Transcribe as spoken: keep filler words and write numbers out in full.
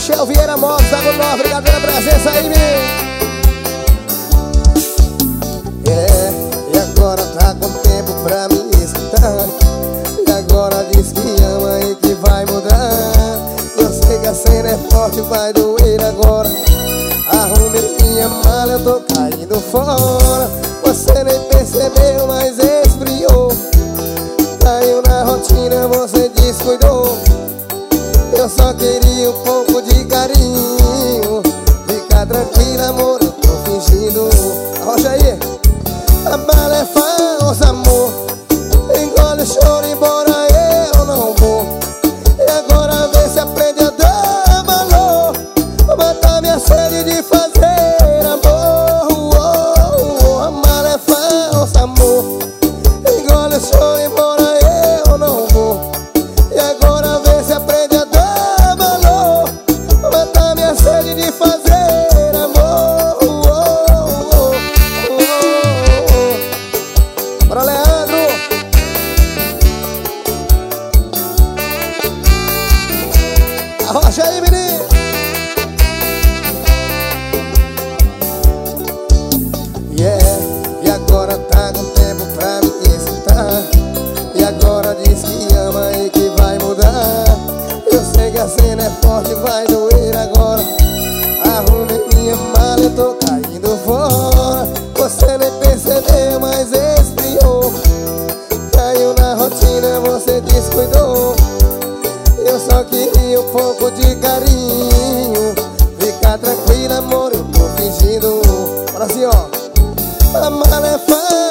Michel Vieira Motos, da Nova, obrigado pela presença aí, menino. É, e agora tá com tempo pra me escutar. E agora diz que ama e que vai mudar. Eu sei que a cena é forte, vai doer agora. Arrumei minha mala, eu tô caindo fora. Você nem percebeu, mas esfriou. Caiu na rotina, você descuidou. Eu só queria um pouco de carinho. Fica tranquila, amor, eu tô fingindo. Arrocha aí. A bala é falsa, amor. Engole o choro, embora eu não vou. E agora vê se aprende a dar valor. Vou matar minha sede de fazer amor. oh, oh, oh. A bala é falsa, amor. Engole o choro, embora eu não vou. E agora vê se aprende a dar valor. Vou matar minha sede de fazer amor. oh, oh, oh, oh. Bora, Leandro! Arrocha aí, menino! Yeah, e agora tá com tempo pra me escutar. E agora diz que ama e que vai mudar. Eu sei que a cena é forte, vai doer agora. Arrumei minha mala, eu tô caindo fora. Você nem percebeu, mas esfriou. Caiu na rotina, você descuidou. Eu só queria um pouco de carinho. Fica tranquila, amor, eu tô fingindo. Bora assim, ó. A mala é fácil.